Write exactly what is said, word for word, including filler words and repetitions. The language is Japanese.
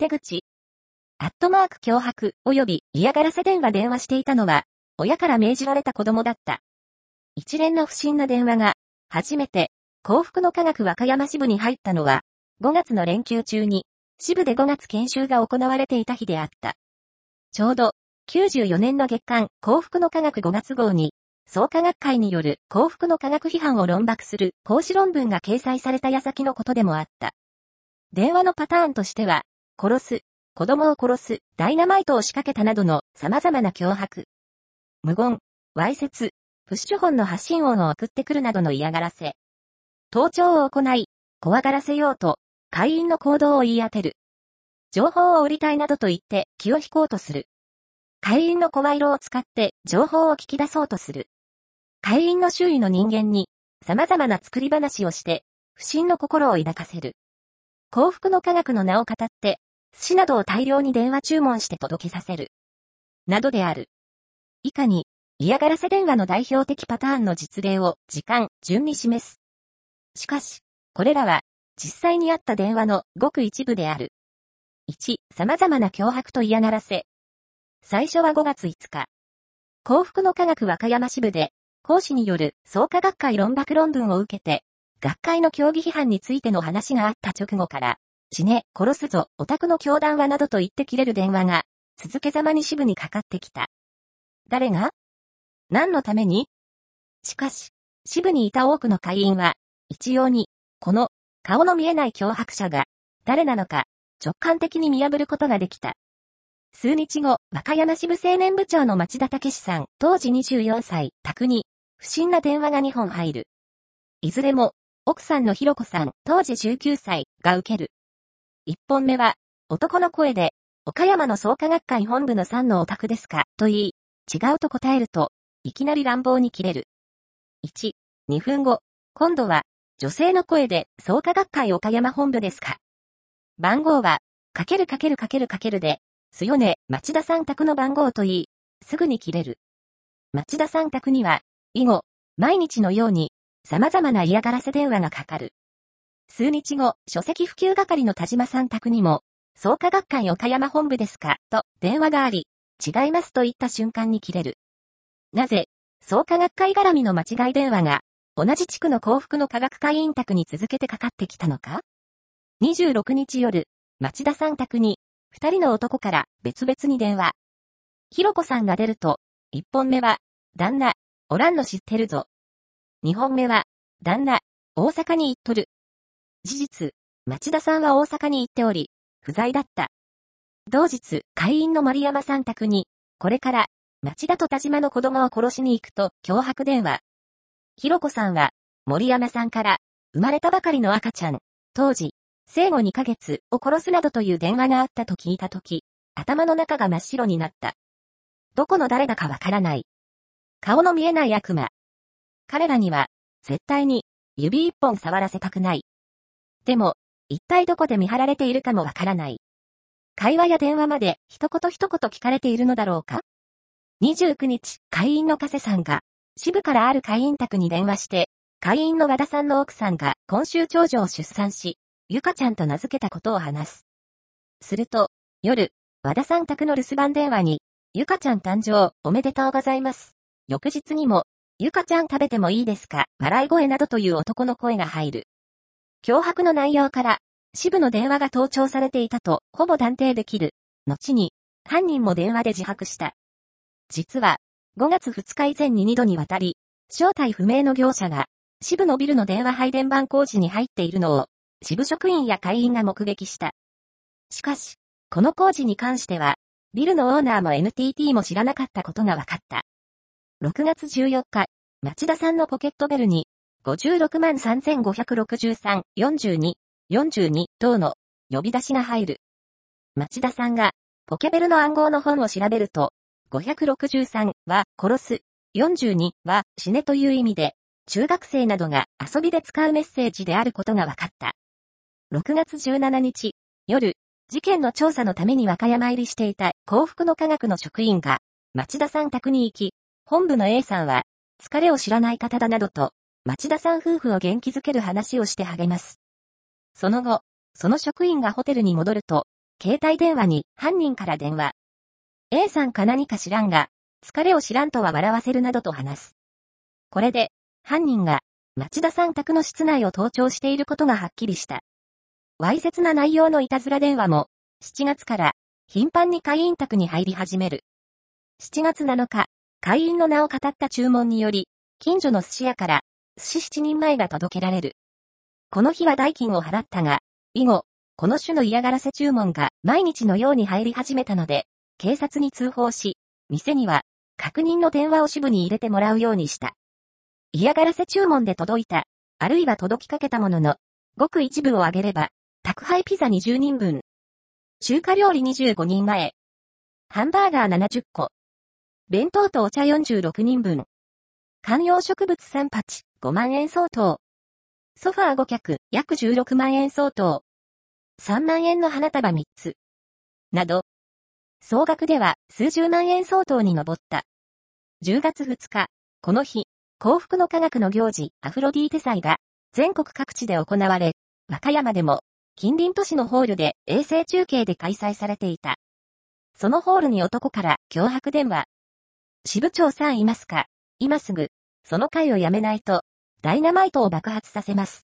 手口。アットマーク脅迫及び嫌がらせ電話電話していたのは、親から命じられた子供だった。一連の不審な電話が、初めて、幸福の科学和歌山支部に入ったのは、ごがつの連休中に、支部でごがつ研修が行われていた日であった。ちょうど、きゅうじゅうよねんの月刊幸福の科学ごがつ号に、創価学会による幸福の科学批判を論駁する講師論文が掲載された矢先のことでもあった。電話のパターンとしては、殺す、子供を殺す、ダイナマイトを仕掛けたなどの様々な脅迫。無言、わいせつ、プッシュホンの発信音を送ってくるなどの嫌がらせ。盗聴を行い、怖がらせようと、会員の行動を言い当てる。情報を売りたいなどと言って気を引こうとする。会員の声色を使って情報を聞き出そうとする。会員の周囲の人間に様々な作り話をして不審の心を抱かせる。幸福の科学の名を語って寿司などを大量に電話注文して届けさせる。などである。以下に嫌がらせ電話の代表的パターンの実例を時間順に示す。しかし、これらは実際にあった電話のごく一部である。いち、様々な脅迫と嫌がらせ。最初はごがついつか。幸福の科学和歌山支部で、講師による創価学会論駁論文を受けて、学会の教義批判についての話があった直後から、死ね、殺すぞ、オタクの教団はなどと言って切れる電話が、続けざまに支部にかかってきた。誰が？何のために？しかし、支部にいた多くの会員は、一様に、この、顔の見えない脅迫者が、誰なのか、直感的に見破ることができた。数日後、和歌山支部青年部長の町田武さん、当時にじゅうよんさい、宅に、不審な電話がにほん入る。いずれも、奥さんのひろこさん、当時じゅうきゅうさい、が受ける。いっぽんめは、男の声で、岡山の創価学会本部のさんのお宅ですか、と言い、違うと答えると、いきなり乱暴に切れる。いち、にふんご、今度は、女性の声で、創価学会岡山本部ですか。番号は、かけるかけるかけるかけるで、すよね、町田さん宅の番号と言い、すぐに切れる。町田さん宅には、以後、毎日のように、様々な嫌がらせ電話がかかる。数日後、書籍普及係の田島さん宅にも、創価学会岡山本部ですか、と電話があり、違いますと言った瞬間に切れる。なぜ、創価学会絡みの間違い電話が、同じ地区の幸福の科学会員宅に続けてかかってきたのか？にじゅうろくにち夜、町田さん宅に、二人の男から別々に電話。ひろこさんが出ると、一本目は、旦那、おらんの知ってるぞ。二本目は、旦那、大阪に行っとる。事実、町田さんは大阪に行っており、不在だった。同日、会員の丸山さん宅に、これから、町田と田島の子供を殺しに行くと、脅迫電話。ひろこさんは、森山さんから、生まれたばかりの赤ちゃん、当時、生後にかげつを殺すなどという電話があったと聞いたとき、頭の中が真っ白になった。どこの誰だかわからない。顔の見えない悪魔。彼らには、絶対に、指一本触らせたくない。でも、一体どこで見張られているかもわからない。会話や電話まで一言一言聞かれているのだろうか？にじゅうくにち、会員の加瀬さんが、支部からある会員宅に電話して、会員の和田さんの奥さんが今週長女を出産し、ゆかちゃんと名付けたことを話す。すると、夜、和田さん宅の留守番電話に、ゆかちゃん誕生おめでとうございます。翌日にも、ゆかちゃん食べてもいいですか、笑い声などという男の声が入る。脅迫の内容から、支部の電話が盗聴されていたと、ほぼ断定できる。後に、犯人も電話で自白した。実は、ごがつふつか以前ににどにわたり、正体不明の業者が、支部のビルの電話配電盤工事に入っているのを、支部職員や会員が目撃した。しかし、この工事に関しては、ビルのオーナーも エヌティーティー も知らなかったことが分かった。ろくがつじゅうよっか、町田さんのポケットベルに、ごじゅうろくまんさんぜんごひゃくろくじゅうさん、よんじゅうに、よんじゅうに等の呼び出しが入る。町田さんが、ポケベルの暗号の本を調べると、ごひゃくろくじゅうさんは殺す、よんじゅうには死ねという意味で、中学生などが遊びで使うメッセージであることが分かった。ろくがつじゅうしちにち、夜、事件の調査のために和歌山入りしていた幸福の科学の職員が、町田さん宅に行き、本部の A さんは、疲れを知らない方だなどと、町田さん夫婦を元気づける話をして励ます。その後、その職員がホテルに戻ると、 携帯電話に犯人から電話。A さんか何か知らんが、疲れを知らんとは笑わせるなどと話す。これで、犯人が、町田さん宅の室内を盗聴していることがはっきりした。わいせつな内容のいたずら電話も、しちがつから、頻繁に会員宅に入り始める。しちがつなのか、会員の名を語った注文により、近所の寿司屋から、寿司七人前が届けられる。この日は代金を払ったが、以後、この種の嫌がらせ注文が毎日のように入り始めたので、警察に通報し、店には、確認の電話を支部に入れてもらうようにした。嫌がらせ注文で届いた、あるいは届きかけたものの、ごく一部を挙げれば、宅配ピザにじゅうにんぶん。中華料理にじゅうごにんまえ。ハンバーガーななじゅっこ。弁当とお茶よんじゅうろくにんぶん。観葉植物さんぱち、ごまんえん相当。ソファーご脚、約じゅうろくまんえん相当。さんまんえんの花束みっつ。など、総額では数十万円相当に上った。じゅうがつふつか、この日、幸福の科学の行事、アフロディーテ祭が全国各地で行われ、和歌山でも近隣都市のホールで衛星中継で開催されていた。そのホールに男から脅迫電話。支部長さんいますか？今すぐ、その会をやめないと、ダイナマイトを爆発させます。